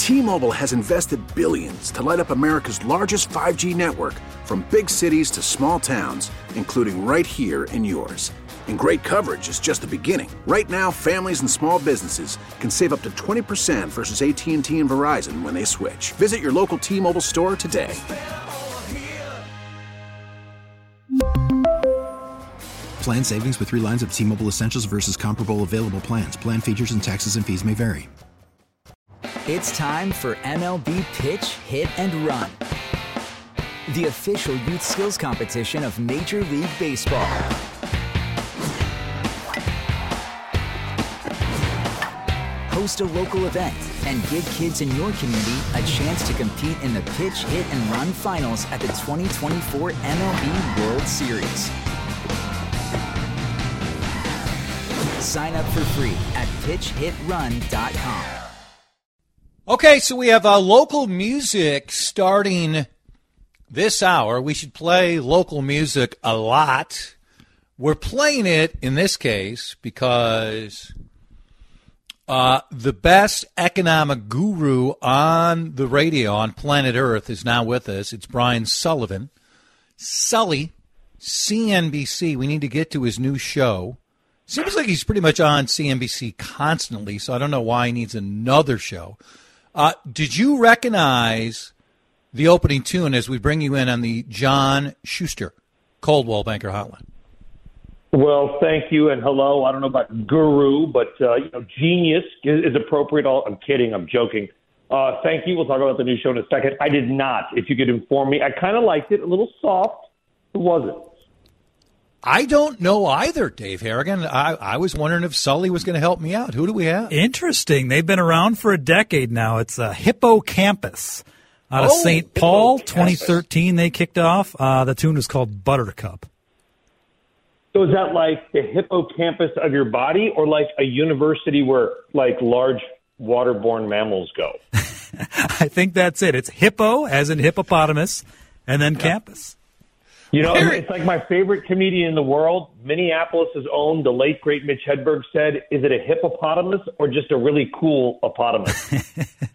T-Mobile has invested billions to light up America's largest 5G network, from big cities to small towns, including right here in yours. And great coverage is just the beginning. Right now, families and small businesses can save up to 20% versus AT&T and Verizon when they switch. Visit your local T-Mobile store today. Plan savings with 3 lines of T-Mobile Essentials versus comparable available plans. Plan features and taxes and fees may vary. It's time for MLB Pitch, Hit, and Run, the official youth skills competition of Major League Baseball. Host a local event and give kids in your community a chance to compete in the Pitch, Hit, and Run finals at the 2024 MLB World Series. Sign up for free at pitchhitrun.com. Okay, so we have local music starting this hour. We should play local music a lot. We're playing it in this case because the best economic guru on the radio on planet Earth is now with us. It's Brian Sullivan. Sully, CNBC. We need to get to his new show. Seems like he's pretty much on CNBC constantly, so I don't know why he needs another show. Did you recognize the opening tune as we bring you in on the John Schuster Coldwell Banker Hotline? Well, thank you, and hello. I don't know about guru, but genius is appropriate. I'm kidding. I'm joking. Thank you. We'll talk about the new show in a second. I did not. If you could inform me, I kind of liked it. A little soft. Who was it? I don't know either, Dave Harrigan. I was wondering if Sully was going to help me out. Who do we have? Interesting. They've been around for a decade now. It's Hippocampus out of St. Paul. 2013 they kicked off. The tune was called Buttercup. So is that like the hippocampus of your body, or like a university where like large waterborne mammals go? I think that's it. It's hippo, as in hippopotamus, and then campus. You know, it's like my favorite comedian in the world, Minneapolis' own, the late, great Mitch Hedberg said, is it a hippopotamus or just a really cool opotamus?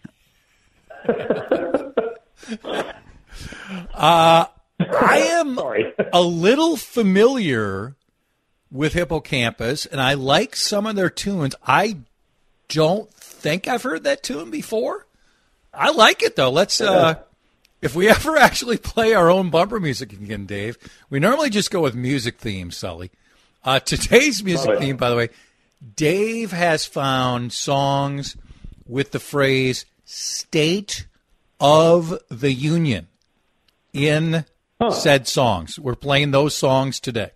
I am a little familiar with Hippocampus, and I like some of their tunes. I don't think I've heard that tune before. I like it, though. Let's... if we ever actually play our own bumper music again, Dave, we normally just go with music themes, Sully. Today's music theme, by the way, Dave has found songs with the phrase State of the Union in said songs. We're playing those songs today.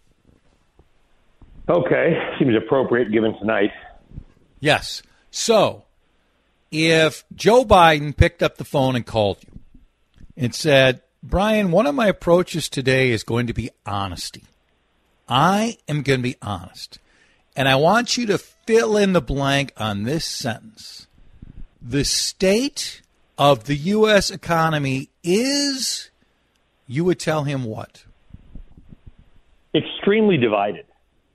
Okay. Seems appropriate given tonight. Yes. So, if Joe Biden picked up the phone and called you, and said, Brian, one of my approaches today is going to be honesty. I am going to be honest. And I want you to fill in the blank on this sentence. The state of the U.S. economy is, you would tell him what? Extremely divided.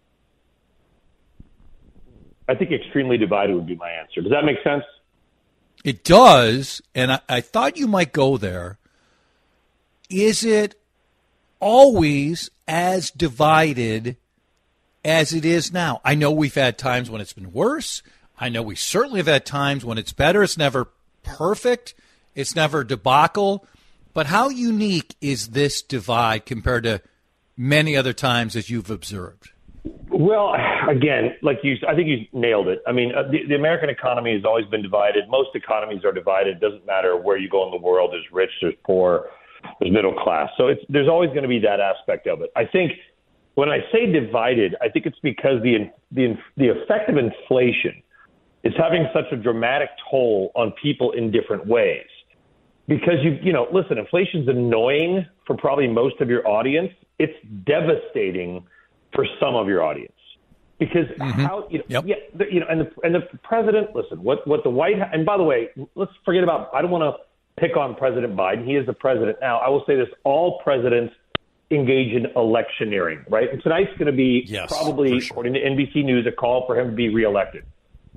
I think extremely divided would be my answer. Does that make sense? It does, and I thought you might go there. Is it always as divided as it is now? I know we've had times when it's been worse. I know we certainly have had times when it's better. It's never perfect. It's never debacle. But how unique is this divide compared to many other times as you've observed? Well, again, I think you nailed it. I mean, the American economy has always been divided. Most economies are divided. It doesn't matter where you go in the world. There's rich, there's poor, there's middle class. So there's always going to be that aspect of it. I think when I say divided, I think it's because the effect of inflation is having such a dramatic toll on people in different ways. Because listen, inflation's annoying for probably most of your audience. It's devastating for some of your audience. Because and the president, listen, what the White House, and by the way, let's forget about, I don't want to pick on President Biden. He is the president now. I will say this, all presidents engage in electioneering, right? And tonight's going to be according to NBC News, a call for him to be reelected.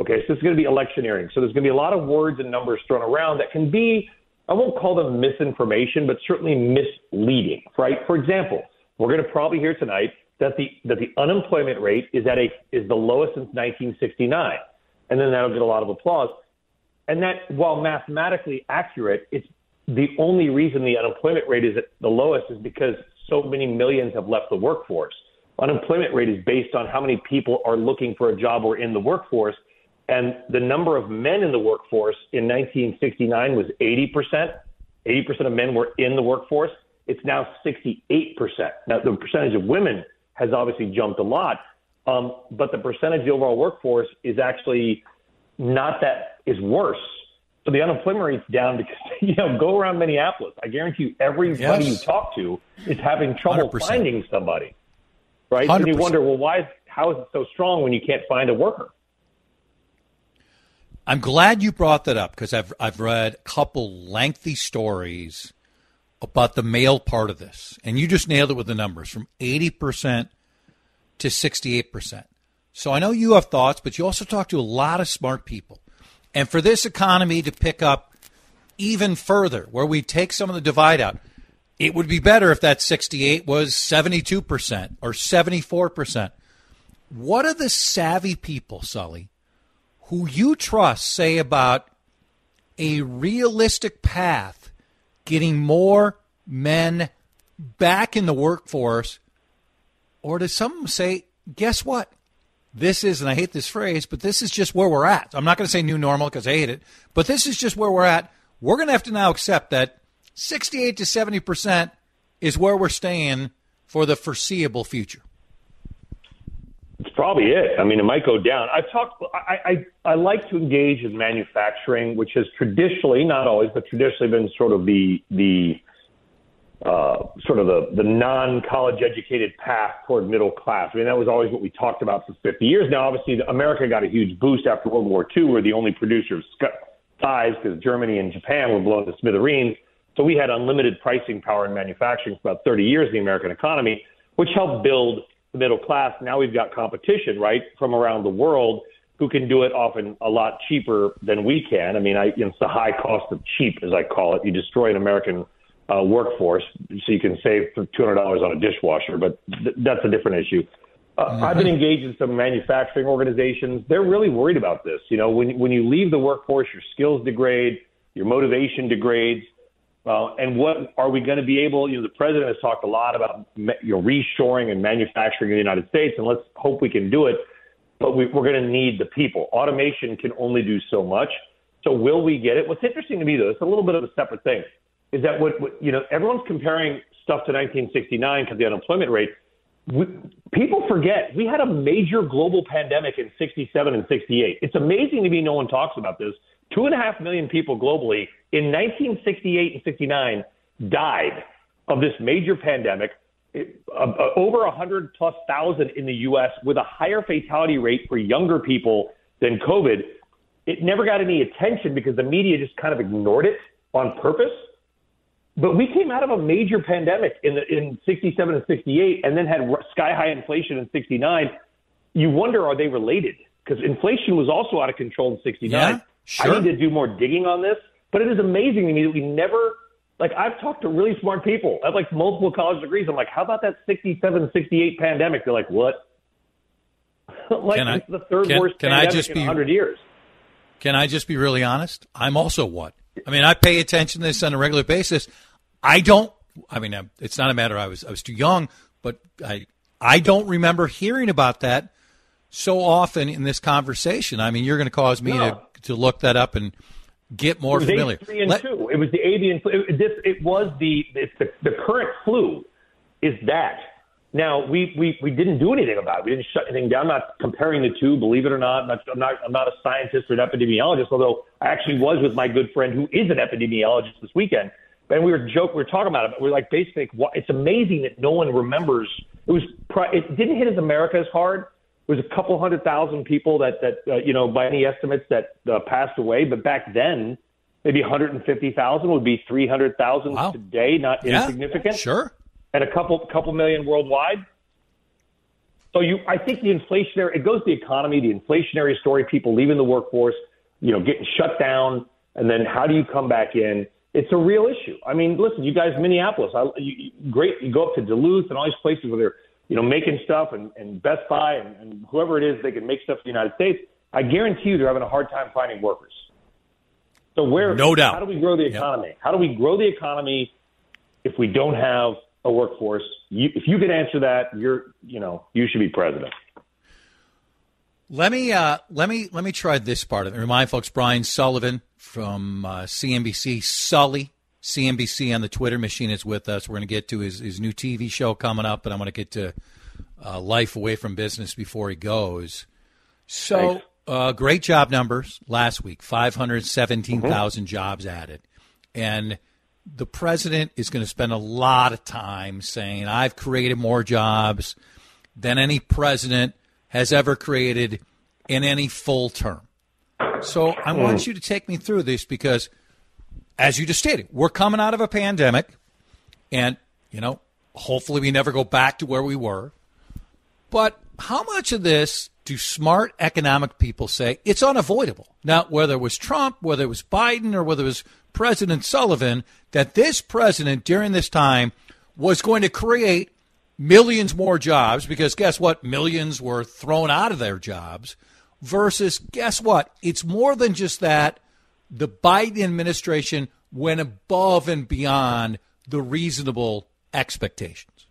Okay, so it's going to be electioneering. So there's going to be a lot of words and numbers thrown around that can be, I won't call them misinformation, but certainly misleading, right? For example, we're going to probably hear tonight that the unemployment rate is the lowest since 1969, and then that'll get a lot of applause. And that, while mathematically accurate, it's the only reason the unemployment rate is at the lowest is because so many millions have left the workforce. Unemployment rate is based on how many people are looking for a job or in the workforce. And the number of men in the workforce in 1969 was 80%. 80% of men were in the workforce. It's now 68%. Now, the percentage of women has obviously jumped a lot, but the percentage of the overall workforce is actually not that is worse. So the unemployment rate's down because, go around Minneapolis. I guarantee you everybody you talk to is having trouble 100%. Finding somebody, right? 100%. And you wonder, well, how is it so strong when you can't find a worker? I'm glad you brought that up because I've read a couple lengthy stories about the male part of this, and you just nailed it with the numbers from 80% to 68%. So I know you have thoughts, but you also talk to a lot of smart people. And for this economy to pick up even further, where we take some of the divide out, it would be better if that 68 was 72% or 74%. What are the savvy people, Sully, who you trust say about a realistic path getting more men back in the workforce? Or does some say, guess what? This is, and I hate this phrase, but this is just where we're at. I'm not going to say new normal because I hate it, but this is just where we're at. We're going to have to now accept that 68 to 70% is where we're staying for the foreseeable future. It's probably it. I mean, it might go down. I like to engage in manufacturing, which has traditionally, not always, but traditionally been sort of the non-college educated path toward middle class. I mean, that was always what we talked about for 50 years. Now, obviously, America got a huge boost after World War II. We're the only producer of size because Germany and Japan were blown to smithereens. So we had unlimited pricing power in manufacturing for about 30 years in the American economy, which helped build the middle class. Now we've got competition, right, from around the world who can do it often a lot cheaper than we can. I mean, it's the high cost of cheap, as I call it. You destroy an American workforce so you can save $200 on a dishwasher, but that's a different issue. I've been engaged in some manufacturing organizations. They're really worried about this. When you leave the workforce, your skills degrade, your motivation degrades. And what are we going to be able, the president has talked a lot about reshoring and manufacturing in the United States, and let's hope we can do it. But we're going to need the people. Automation can only do so much. So will we get it? What's interesting to me, though, it's a little bit of a separate thing, is that everyone's comparing stuff to 1969 because the unemployment rate. People forget we had a major global pandemic in 67 and 68. It's amazing to me no one talks about this. 2.5 million people globally in 1968 and 69 died of this major pandemic. Over 100,000+ in the U.S. with a higher fatality rate for younger people than COVID. It never got any attention because the media just kind of ignored it on purpose. But we came out of a major pandemic in 67 and 68 and then had sky-high inflation in 69. You wonder, are they related? Because inflation was also out of control in 69. Yeah, sure. I need to do more digging on this. But it is amazing to me that we never – I've talked to really smart people. I have, multiple college degrees. I'm like, how about that 67, 68 pandemic? They're like, what? It's the third worst pandemic in 100 years. Can I just be really honest? I'm also what? I mean, I pay attention to this on a regular basis. It's not a matter I was too young, but I don't remember hearing about that so often in this conversation. I mean, you're going to cause me to look that up and get more familiar. H3N2. It was the avian flu. It was the current flu is that. Now, we didn't do anything about it. We didn't shut anything down. I'm not comparing the two, believe it or not. I'm not a scientist or an epidemiologist, although I actually was with my good friend who is an epidemiologist this weekend. And we were talking about it. We're basically, it's amazing that no one remembers. It didn't hit as America as hard. It was a couple 100,000 people that by any estimates that passed away. But back then, maybe 150,000 would be 300,000 today. Not insignificant. Sure. And a couple million worldwide. So I think it goes to the economy, the inflationary story, people leaving the workforce, getting shut down, and then how do you come back in? It's a real issue. I mean, listen, you guys, Minneapolis, great. You go up to Duluth and all these places where they're, making stuff, and Best Buy and whoever it is, they can make stuff in the United States. I guarantee you they're having a hard time finding workers. So no doubt. How do we grow the economy? Yep. How do we grow the economy if we don't have a workforce? If you could answer that, you should be president. Let me try this part of it. Remind folks, Brian Sullivan from CNBC, Sully, CNBC on the Twitter machine is with us. We're going to get to his new TV show coming up, but I want to get to life away from business before he goes. So great job numbers last week, 517,000 jobs added. And the president is going to spend a lot of time saying, I've created more jobs than any president has ever created in any full term. So I want you to take me through this because, as you just stated, we're coming out of a pandemic, and, hopefully we never go back to where we were. But how much of this do smart economic people say it's unavoidable? Now, whether it was Trump, whether it was Biden, or whether it was President Sullivan, that this president during this time was going to create millions more jobs, because guess what? Millions were thrown out of their jobs, versus guess what? It's more than just that. The Biden administration went above and beyond the reasonable expectations.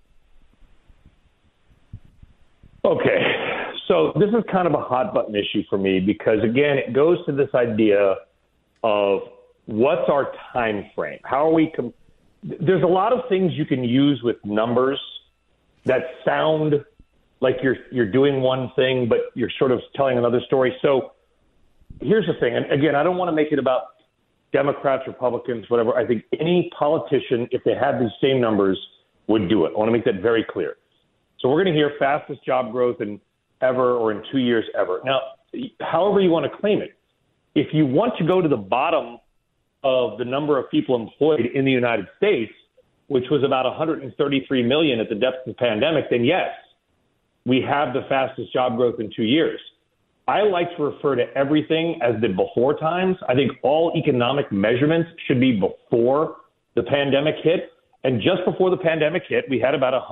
Okay. So this is kind of a hot button issue for me because, again, it goes to this idea of what's our time frame? How are we there's a lot of things you can use with numbers that sound like you're doing one thing, but you're sort of telling another story. So here's the thing. And again, I don't want to make it about Democrats, Republicans, whatever. I think any politician, if they had these same numbers, would do it. I want to make that very clear. So we're going to hear fastest job growth in ever or in 2 years ever. Now, however you want to claim it, if you want to go to the bottom of the number of people employed in the United States, which was about 133 million at the depth of the pandemic, then yes, we have the fastest job growth in 2 years. I like to refer to everything as the before times. I think all economic measurements should be before the pandemic hit. And just before the pandemic hit, we had about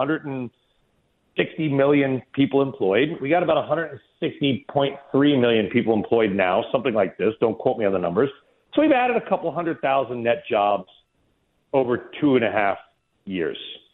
160 million people employed. We got about 160.3 million people employed now, something like this. Don't quote me on the numbers. So we've added a couple 100,000 net jobs over 2.5 years.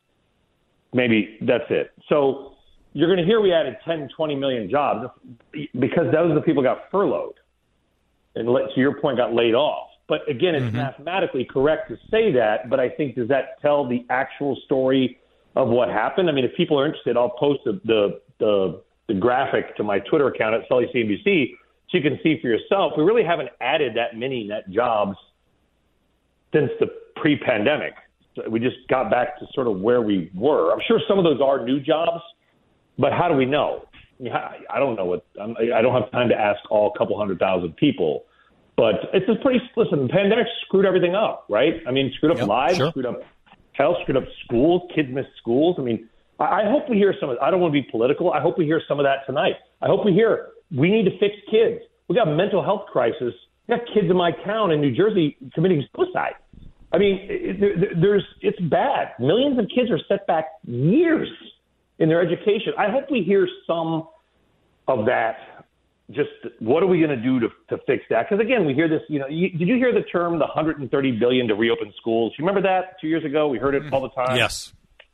Maybe that's it. So you're going to hear we added 10, 20 million jobs because those are the people who got furloughed and, to your point, got laid off. But again, it's mathematically correct to say that, but I think, does that tell the actual story of what happened? I mean, if people are interested, I'll post the graphic to my Twitter account at Sully CNBC so you can see for yourself. We really haven't added that many net jobs since the pre-pandemic. So we just got back to sort of where we were. I'm sure some of those are new jobs, but how do we know? I don't know I don't have time to ask all couple 100,000 people, but it's a listen, the pandemic screwed everything up, right? I mean, screwed up lives, screwed up health, screwed up schools, kids missed schools. I mean, I hope we hear some of, I don't want to be political. I hope we hear some of that tonight. I hope we hear we need to fix kids. We got a mental health crisis. We got kids in my town in New Jersey committing suicide. I mean, it's bad. Millions of kids are set back years in their education. I hope we hear some of that. Just what are we going to do to fix that? Because again, we hear this. Did you hear the term the $130 billion to reopen schools? You remember that 2 years ago? We heard it all the time. Yes.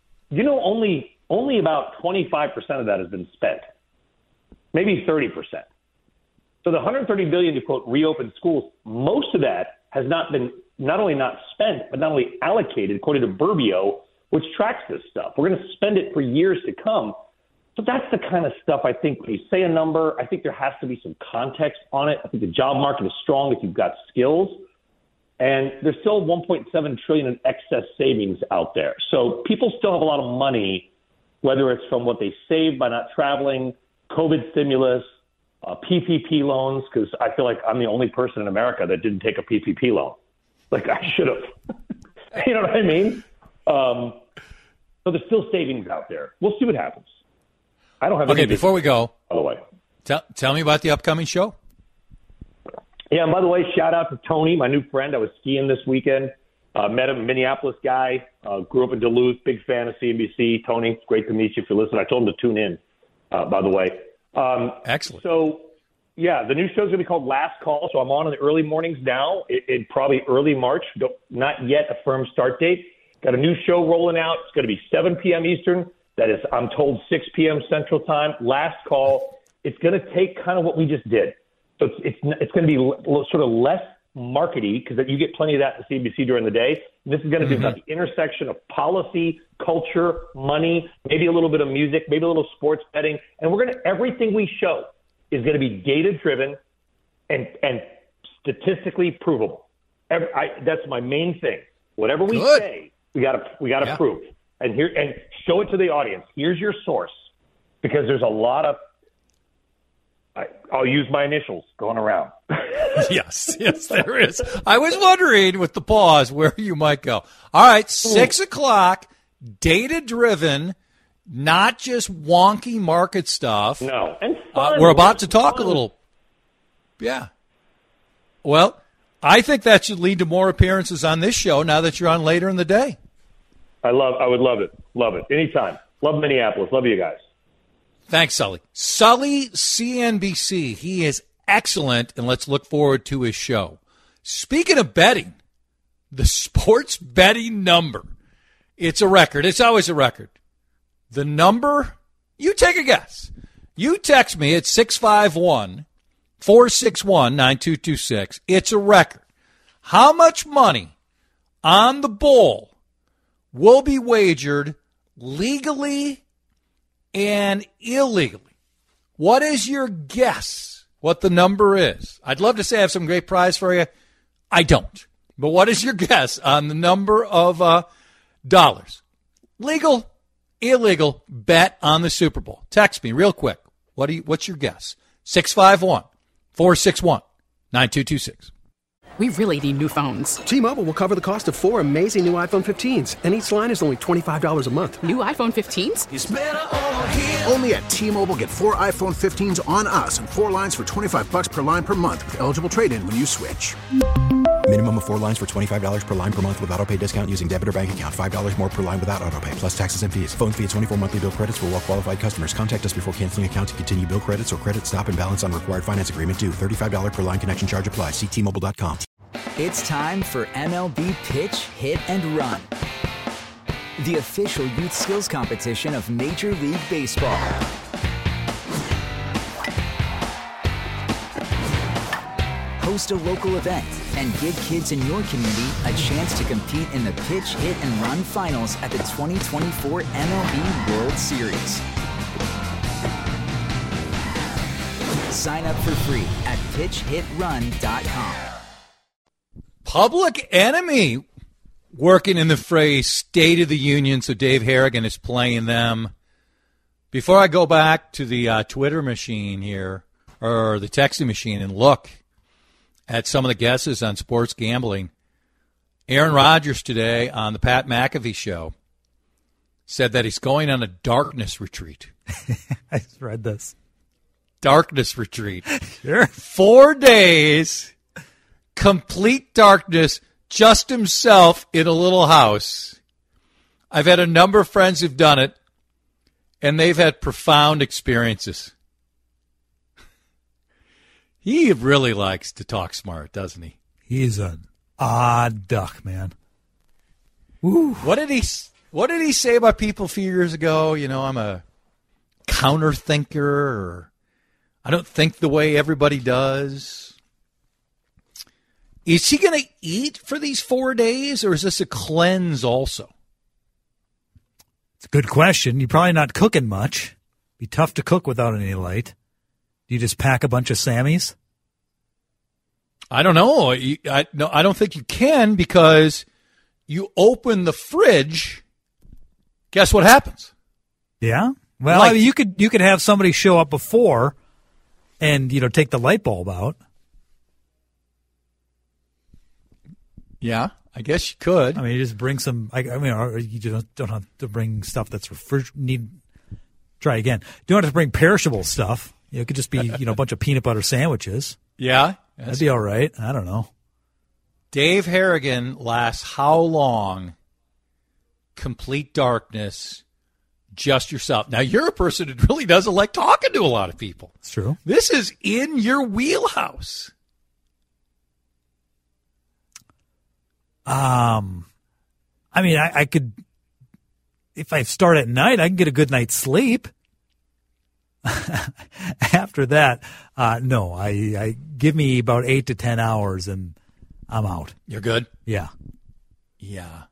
Only about 25% of that has been spent. Maybe 30%. So the $130 billion to quote reopen schools, most of that has not been not only not spent, but not only allocated, according to Burbio, which tracks this stuff. We're going to spend it for years to come. So that's the kind of stuff I think when you say a number, I think there has to be some context on it. I think the job market is strong if you've got skills. And there's still $1.7 trillion in excess savings out there. So people still have a lot of money, whether it's from what they saved by not traveling, COVID stimulus, PPP loans, because I feel like I'm the only person in America that didn't take a PPP loan. Like I should have. You know what I mean? So there's still savings out there. We'll see what happens. I don't have Okay, any before we go, by the way. Tell me about the upcoming show. Yeah, and by the way, shout out to Tony, my new friend. I was skiing this weekend. Met him, Minneapolis guy. Grew up in Duluth, big fan of CNBC. Tony, it's great to meet you if you listen. I told him to tune in, by the way. Excellent. So, yeah, the new show's going to be called Last Call. So I'm on in the early mornings now, in probably early March. Not yet a firm start date. Got a new show rolling out. It's going to be 7 p.m. Eastern. That is, I'm told, 6 p.m. Central Time. Last Call. It's going to take kind of what we just did. So it's going to be sort of less markety because you get plenty of that in CNBC during the day. This is going to be about the intersection of policy, culture, money, maybe a little bit of music, maybe a little sports betting. And everything we show is going to be data-driven and statistically provable. That's my main thing. Whatever we say, we got to prove. And show it to the audience. Here's your source. Because there's a lot of, I'll use my initials going around. Yes, there is. I was wondering with the pause where you might go. All right, 6 o'clock, data-driven, not just wonky market stuff. No, and fun. We're about to talk a little. Yeah. Well, I think that should lead to more appearances on this show now that you're on later in the day. I would love it. Love it. Anytime. Love Minneapolis. Love you guys. Thanks, Sully. Sully, CNBC. He is excellent, and let's look forward to his show. Speaking of betting, the sports betting number. It's a record. It's always a record. The number, you take a guess. You text me at 651-461-9226. It's a record. How much money on the bowl will be wagered legally and illegally? What is your guess what the number is? I'd love to say I have some great prize for you. I don't. But what is your guess on the number of dollars? Legal, illegal, bet on the Super Bowl. Text me real quick. What's your guess? 651-461-9226. We really need new phones. T-Mobile will cover the cost of 4 amazing new iPhone 15s, and each line is only $25 a month. New iPhone 15s? It's better over here. Only at T-Mobile, get 4 iPhone 15s on us and 4 lines for $25 per line per month with eligible trade-in when you switch. Minimum of 4 lines for $25 per line per month with autopay discount using debit or bank account. $5 more per line without autopay, plus taxes and fees. Phone fee at 24 monthly bill credits for well-qualified customers. Contact us before canceling account to continue bill credits or credit stop and balance on required finance agreement due. $35 per line connection charge applies. See T-Mobile.com. It's time for MLB Pitch, Hit, and Run, the official youth skills competition of Major League Baseball. Host a local event and give kids in your community a chance to compete in the Pitch, Hit, and Run finals at the 2024 MLB World Series. Sign up for free at pitchhitrun.com. Public Enemy working in the phrase State of the Union, so Dave Harrigan is playing them. Before I go back to the Twitter machine here, or the texting machine, and look at some of the guesses on sports gambling, Aaron Rodgers today on the Pat McAfee show said that he's going on a darkness retreat. I read this. Darkness retreat. Sure. 4 days, complete darkness, just himself in a little house. I've had a number of friends who've done it, and they've had profound experiences. He really likes to talk smart, doesn't he? He's an odd duck, man. Woo. What did he say about people a few years ago? You know, I'm a counter thinker, or I don't think the way everybody does. Is he going to eat for these 4 days, or is this a cleanse also? It's a good question. You're probably not cooking much. Be tough to cook without any light. Do you just pack a bunch of Sammies? I don't know. I don't think you can, because you open the fridge. Guess what happens? Yeah. Well, I mean, you could have somebody show up before, and take the light bulb out. Yeah, I guess you could. I mean, you just bring some. Or you don't have to bring stuff that's Try again. You don't have to bring perishable stuff. It could just be, a bunch of peanut butter sandwiches. Yeah. That'd be all right. I don't know. Dave Harrigan lasts how long? Complete darkness, just yourself. Now, you're a person who really doesn't like talking to a lot of people. It's true. This is in your wheelhouse. I could, if I start at night, I can get a good night's sleep. After that, no, I give me about 8 to 10 hours and I'm out. You're good? Yeah. Yeah.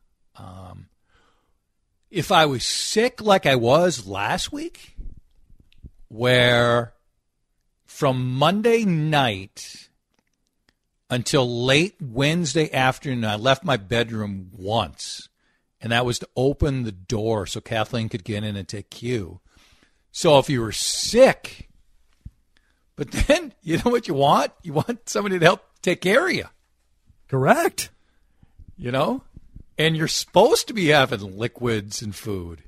If I was sick like I was last week, where from Monday night until late Wednesday afternoon, I left my bedroom once, and that was to open the door so Kathleen could get in and take cue. So if you were sick, but then you know what you want? You want somebody to help take care of you. Correct. And you're supposed to be having liquids and food.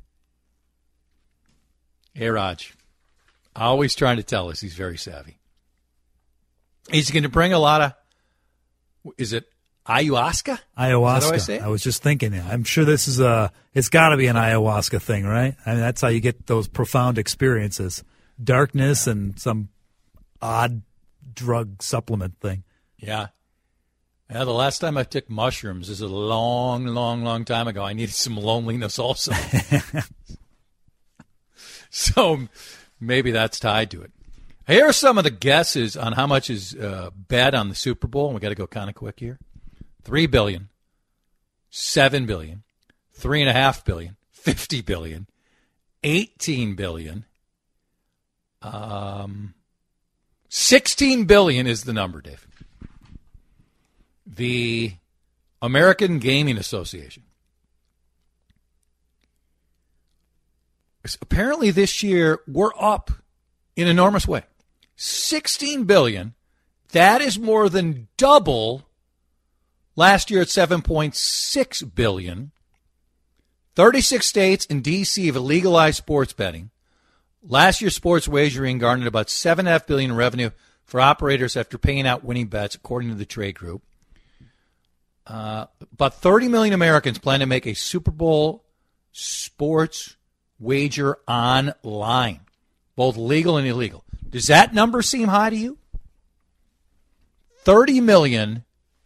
Hey, Raj. Always trying to tell us he's very savvy. He's going to bring a lot of, is it ayahuasca? Ayahuasca. Is that how I say it? I was just thinking that. I'm sure this is it's got to be an ayahuasca thing, right? I mean, that's how you get those profound experiences. Darkness and some odd drug supplement thing. Yeah. Yeah, the last time I took mushrooms is a long, long, long time ago. I needed some loneliness also. So maybe that's tied to it. Here are some of the guesses on how much is bet on the Super Bowl. And we got to go kind of quick here. $3 billion, $7 billion, $3.5 billion, $50 billion, $18 billion, $16 billion is the number, Dave. The American Gaming Association. Apparently this year we're up in an enormous way. $16 billion. That is more than double last year at $7.6 billion. 36 states and D.C. have legalized sports betting. Last year, sports wagering garnered about $7.5 billion in revenue for operators after paying out winning bets, according to the trade group. About 30 million Americans plan to make a Super Bowl sports wager online, both legal and illegal. Does that number seem high to you? 30 million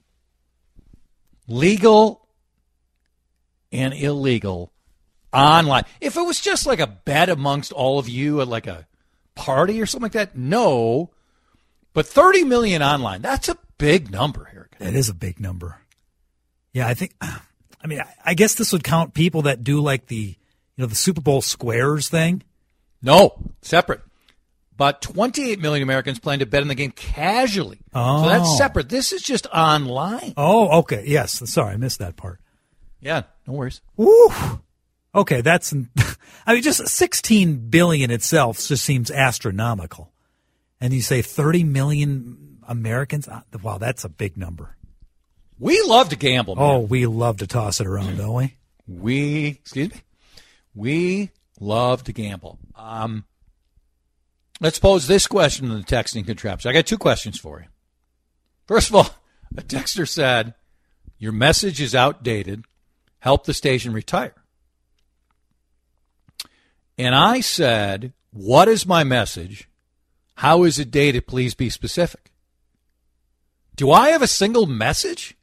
legal and illegal online. If it was just like a bet amongst all of you at like a party or something like that, no. But 30 million online, that's a big number here. That is a big number. Yeah, I guess this would count people that do like the Super Bowl squares thing. No, separate. But 28 million Americans plan to bet in the game casually. Oh. So that's separate. This is just online. Oh, okay. Yes. Sorry, I missed that part. Yeah, no worries. Woo. Okay, just $16 billion itself just seems astronomical. And you say 30 million Americans? Wow, that's a big number. We love to gamble, man. Oh, we love to toss it around, don't we? We love to gamble. Let's pose this question in the texting contraption. I got 2 questions for you. First of all, a texter said, your message is outdated. Help the station retire. And I said, what is my message? How is it dated? Please be specific. Do I have a single message?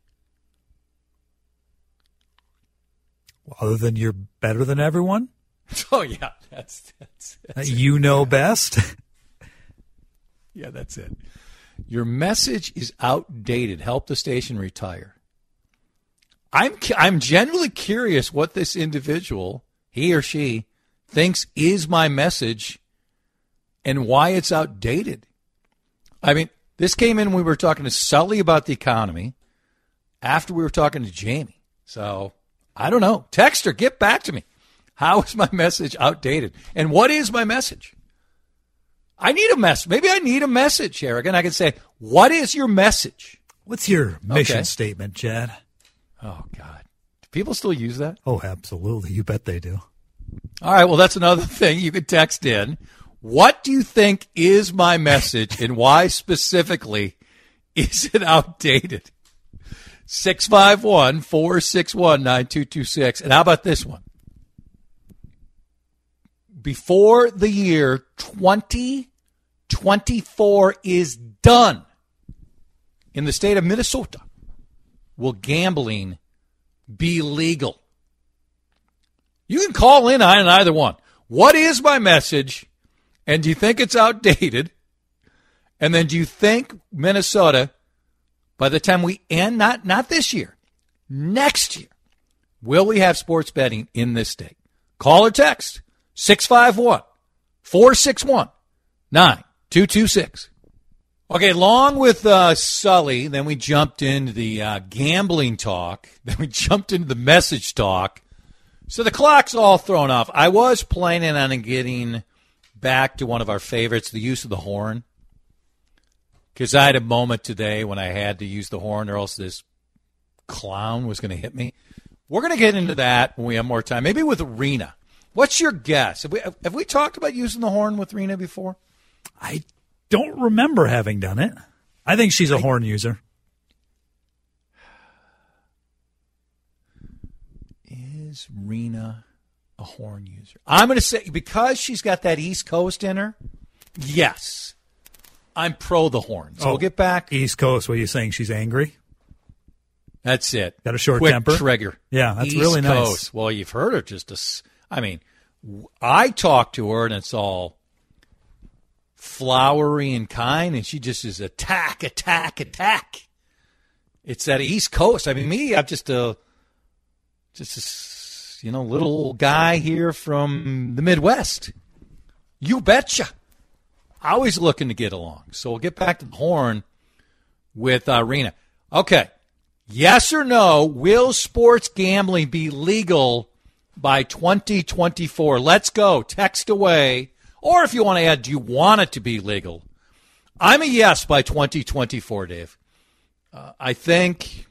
Other than you're better than everyone? Oh, yeah. That's you know best? Yeah, that's it. Your message is outdated. Help the station retire. I'm genuinely curious what this individual, he or she, thinks is my message and why it's outdated. I mean, this came in when we were talking to Sully about the economy after we were talking to Jamie. So, I don't know. Texter, get back to me. How is my message outdated? And what is my message? I need a message. Maybe I need a message, Harrigan. I can say, what is your message? What's your mission statement, Chad? Oh, God. Do people still use that? Oh, absolutely. You bet they do. All right, well, that's another thing you could text in. What do you think is my message, and why specifically is it outdated? 651-461-9226. And how about this one? Before the year 2024 is done in the state of Minnesota, will gambling be legal? You can call in on either one. What is my message? And do you think it's outdated? And then do you think Minnesota, by the time we end, not this year, next year, will we have sports betting in this state? Call or text 651-461-9226. Okay, along with Sully, then we jumped into the gambling talk. Then we jumped into the message talk. So the clock's all thrown off. I was planning on getting back to one of our favorites, the use of the horn. Because I had a moment today when I had to use the horn or else this clown was going to hit me. We're going to get into that when we have more time. Maybe with Rena. What's your guess? Have we talked about using the horn with Rena before? I don't remember having done it. I think she's a horn user. Is Rena a horn user? I'm going to say, because she's got that East Coast in her, yes. I'm pro the horn. So we'll get back. East Coast, what are you saying? She's angry? That's it. Got a short Quick temper? trigger. Yeah, that's East really nice. Coast. Well, you've heard her I talk to her and it's all flowery and kind, and she just is attack. It's that East Coast. I mean, me, I'm just a little guy here from the Midwest. You betcha. Always looking to get along. So we'll get back to the horn with Rena. Okay. Yes or no, will sports gambling be legal by 2024? Let's go. Text away. Or if you want to add, do you want it to be legal? I'm a yes by 2024, Dave. I think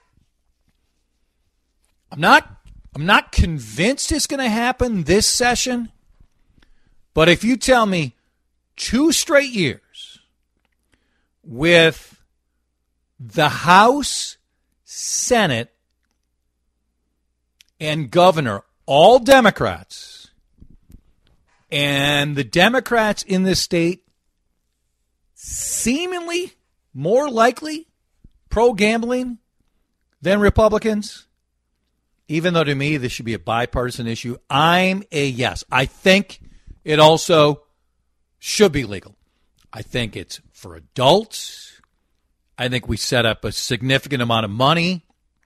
I'm not convinced it's going to happen this session. But if you tell me 2 straight years with the House, Senate, and governor, all Democrats, and the Democrats in this state seemingly more likely pro-gambling than Republicans, even though to me this should be a bipartisan issue, I'm a yes. I think it also should be legal. I think it's for adults. I think we set up a significant amount of money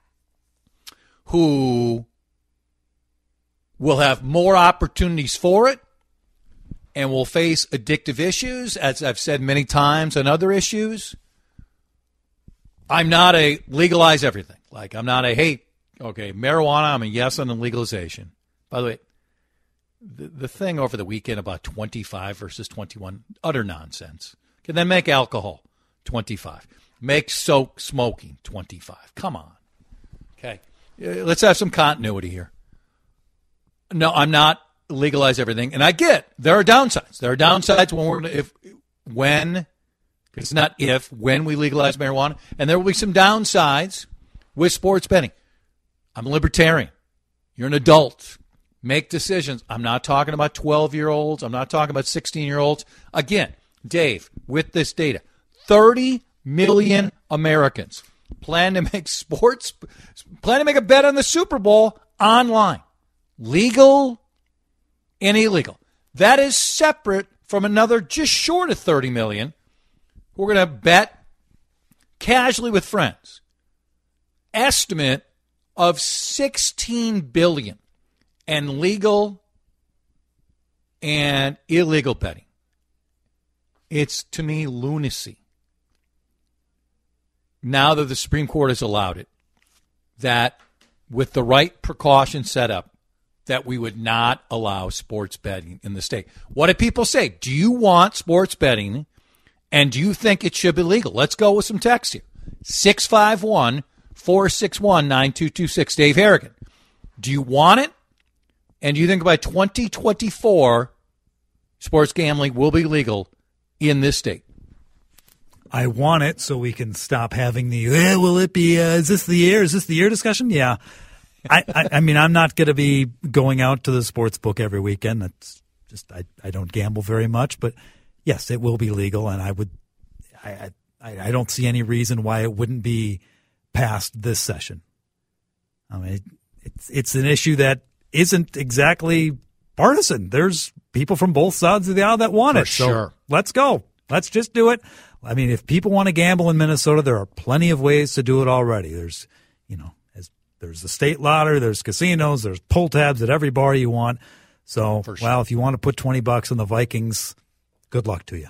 who will have more opportunities for it and will face addictive issues, as I've said many times on other issues. I'm not a legalize everything. Like, I'm not a, hey, okay, marijuana, I'm a yes on the legalization. By the way, the thing over the weekend about 25 versus 21, utter nonsense. Can then make alcohol 25. Make smoking 25. Come on. Okay. Let's have some continuity here. No, I'm not legalize everything. And I get there are downsides. There are downsides when we legalize marijuana. And there will be some downsides with sports betting. I'm a libertarian. You're an adult. Make decisions. I'm not talking about 12-year-olds. I'm not talking about 16-year-olds. Again, Dave, with this data, 30 million Americans plan to make a bet on the Super Bowl online. Legal and illegal. That is separate from another just short of 30 million who are going to bet casually with friends. Estimate of 16 billion. And legal and illegal betting. It's, to me, lunacy. Now that the Supreme Court has allowed it, that with the right precautions set up, that we would not allow sports betting in the state. What do people say? Do you want sports betting, and do you think it should be legal? Let's go with some text here. 651-461-9226. Dave Harrigan. Do you want it? And do you think by 2024, sports gambling will be legal in this state? I want it so we can stop having the, will it be, is this the year? Is this the year discussion? Yeah. I mean, I'm not going to be going out to the sports book every weekend. That's just, I don't gamble very much, but yes, it will be legal. And I don't see any reason why it wouldn't be passed this session. I mean, it's an issue that isn't exactly partisan. There's people from both sides of the aisle that want it. So let's go. Let's just do it. I mean, if people want to gamble in Minnesota, there are plenty of ways to do it already. There's, there's the state lottery, there's casinos, there's pull tabs at every bar you want. So, well, if you want to put $20 on the Vikings, good luck to you.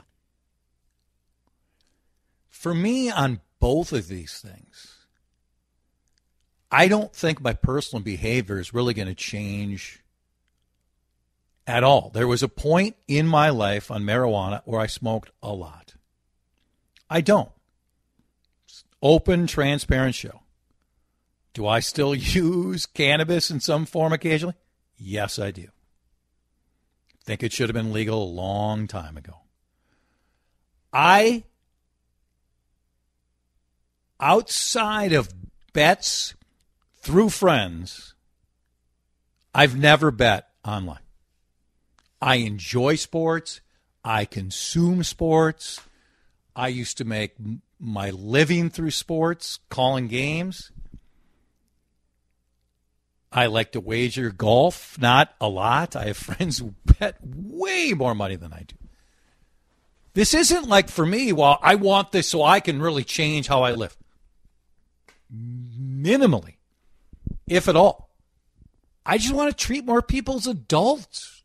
For me, on both of these things, I don't think my personal behavior is really going to change at all. There was a point in my life on marijuana where I smoked a lot. I don't. Open, transparent show. Do I still use cannabis in some form occasionally? Yes, I do. Think it should have been legal a long time ago. Outside of bets through friends, I've never bet online. I enjoy sports. I consume sports. I used to make my living through sports, calling games. I like to wager golf, not a lot. I have friends who bet way more money than I do. This isn't like for me, well, I want this so I can really change how I live. Minimally, if at all. I just want to treat more people as adults.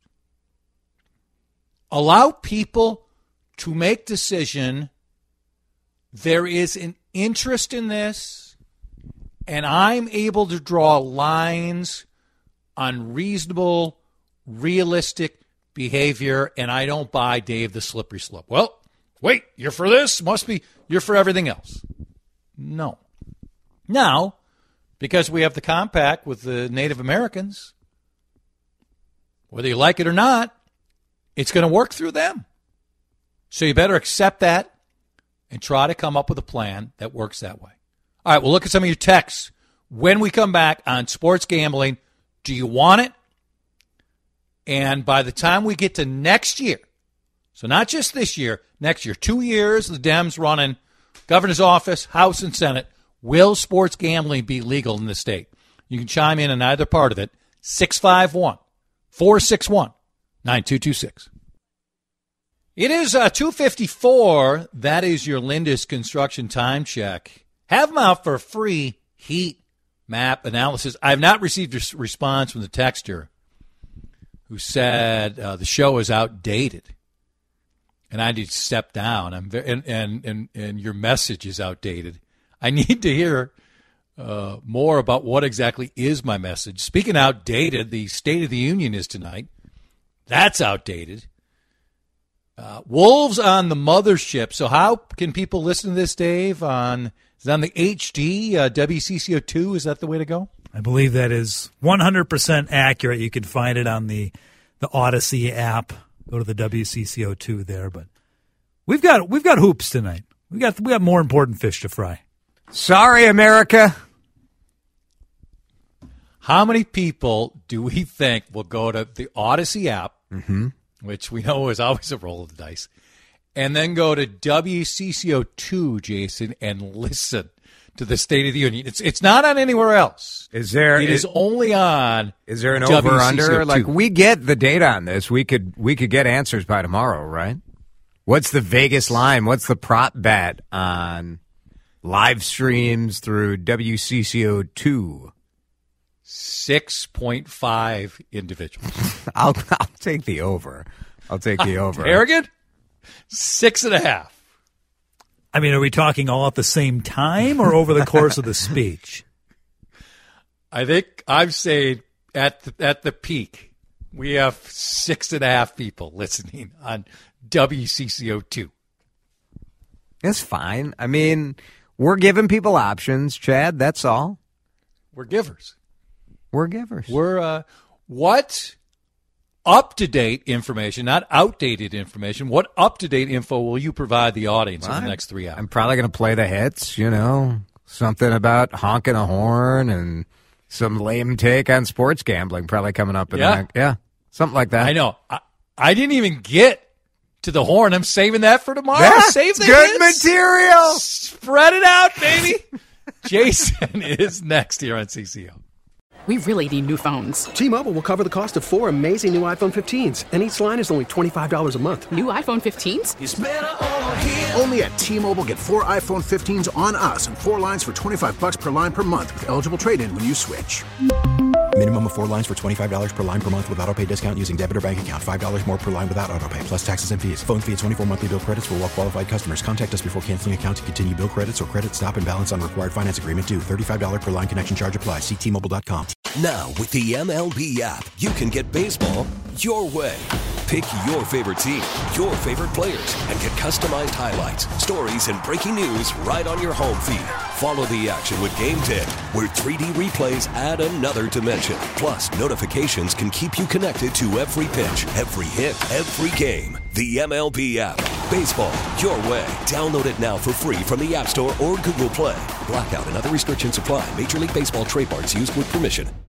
Allow people to make decision. There is an interest in this. And I'm able to draw lines on reasonable, realistic behavior, and I don't buy Dave the slippery slope. Well, wait, you're for this? Must be you're for everything else. No. Now, because we have the compact with the Native Americans, whether you like it or not, it's going to work through them. So you better accept that and try to come up with a plan that works that way. All right, we'll look at some of your texts when we come back on sports gambling. Do you want it? And by the time we get to next year, so not just this year, next year, 2 years, the Dems running governor's office, House and Senate, will sports gambling be legal in the state? You can chime in on either part of it, 651-461-9226. It is 2:54. That is your Lindus Construction time check. Have them out for free heat map analysis. I have not received a response from the texter who said the show is outdated and I need to step down. And your message is outdated. I need to hear more about what exactly is my message. Speaking outdated, the State of the Union is tonight. That's outdated. Wolves on the mothership. So how can people listen to this, Dave, on the HD, WCCO2? Is that the way to go? I believe that is 100% accurate. You can find it on the Odyssey app. Go to the WCCO2 there. But we've got hoops tonight. We got more important fish to fry. Sorry, America. How many people do we think will go to the Odyssey app, which we know is always a roll of the dice, and then go to WCCO2, Jason, and listen to the State of the Union? It's not on anywhere else. Is there? It is only on. Is there an WCCO2. over/under? Like, we get the data on this. We could get answers by tomorrow, right? What's the Vegas line? What's the prop bet on live streams through WCCO2? 6.5 individuals. I'll take the over. I'll take the over. Arrogant? 6.5. I mean, are we talking all at the same time or over the course of the speech? I think I'm saying at the peak, we have 6.5 people listening on WCCO2. It's fine. I mean, we're giving people options, Chad. That's all. We're givers. We're givers. what up-to-date information, not outdated information, what up-to-date info will you provide the audience in the next 3 hours? I'm probably going to play the hits, something about honking a horn and some lame take on sports gambling probably coming up. Something like that. I know. I didn't even get to the horn. I'm saving that for tomorrow. Yeah, Save the good hits. material. Spread it out, baby. Jason is next here on CCO. We really need new phones. T-Mobile will cover the cost of 4 amazing new iPhone 15s, and each line is only $25 a month. New iPhone 15s? It's better over here. Only at T-Mobile, get 4 iPhone 15s on us and 4 lines for $25 per line per month with eligible trade-in when you switch. Minimum of 4 lines for $25 per line per month with autopay discount using debit or bank account. $5 more per line without autopay, plus taxes and fees. Phone fee at 24 monthly bill credits for well-qualified customers. Contact us before canceling account to continue bill credits or credit stop and balance on required finance agreement due. $35 per line connection charge applies. See T-Mobile.com. Now, with the MLB app, you can get baseball your way. Pick your favorite team, your favorite players, and get customized highlights, stories, and breaking news right on your home feed. Follow the action with Game Day, where 3D replays add another dimension. Plus, notifications can keep you connected to every pitch, every hit, every game. The MLB app. Baseball your way. Download it now for free from the App Store or Google Play. Blackout and other restrictions apply. Major League Baseball trademarks used with permission.